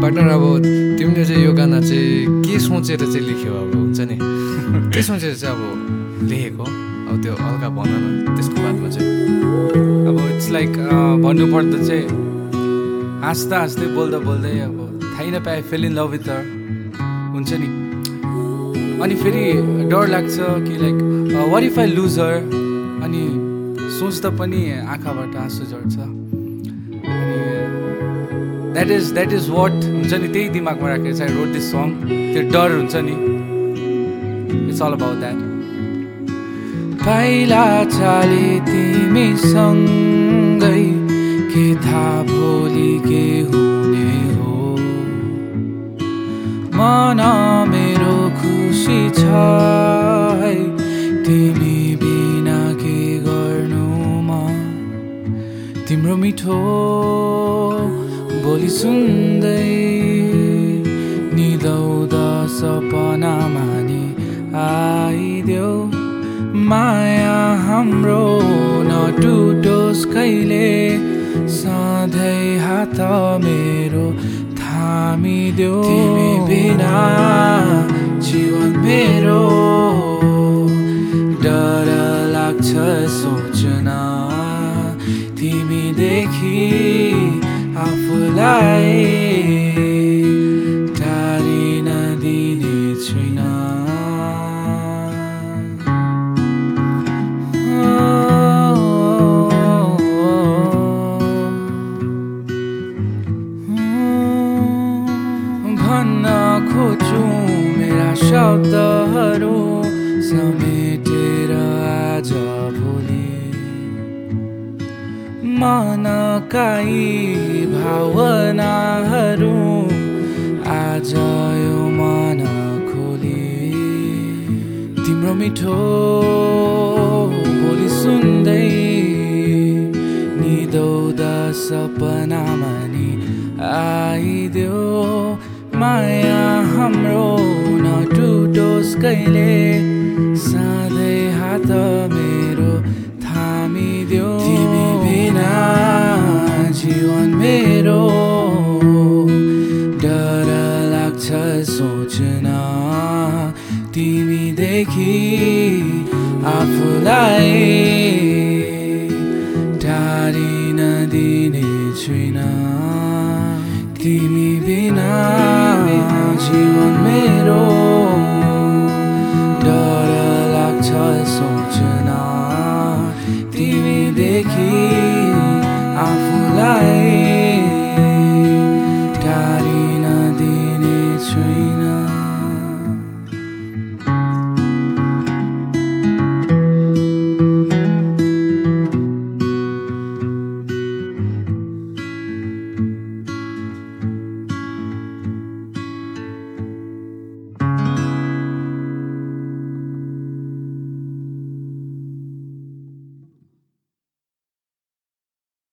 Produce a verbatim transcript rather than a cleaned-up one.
partner अब तिमीले चाहिँ यो गाना चाहिँ के सोचेर चाहिँ लेख्यो अब हुन्छ नि के सोचेर चाहिँ अब लेखेको अब त्यो हल्का भन न त्यसको बादमा चाहिँ अब इट्स लाइक भन्नुपर्दा चाहिँ हाँस्दा हाँस्दै बोल्दा बोल्दै अब थाहै नपाए fell in love with her हुन्छ नि अनि फेरि डर लाग्छ कि like what if I lose her अनि सोच्दा पनि आँखाबाट आँसु झर्छ अनि that is that is what हुन्छ नि त्यही दिमागमा राखेर चाहिँ रोड दिस सङ त्यो डर हुन्छ नि इट्स अल अबाउट द्याट पहिला चाले तिमीसँगै के थाहा भोलि के हुने हो मन मेरो खुसी छ है तिमी बिना के गर्नु म तिम्रो मिठो बोली सुन्दै निदाउँदा सपनामा नि आइदेऊ माया हाम्रो नटुटोस् कहिले सधैँ हात मेरो थामिदेऊ तिमी बिना जीवन मेरो डर लाग्छ सोच्न तिमीदेखि आफूलाई टाढिन दिने छैन भन्न खोज्छु मेरा शब्दहरू समेटेर आज भोलि मनकाई भावनाहरू आज यो मन खोली तिम्रो मिठो बोली सुन्दै निदाउँदा सपनामा नि आइदेऊ माया हाम्रो नटुटोस् कहिले सधैँ हात मेरो थामिदेऊ तिमी बिना जीवन मेरो डर लाग्छ सोच्न तिमीदेखि आफूलाई टाढिन दिने छैन तिमी बिना जीवन मेरो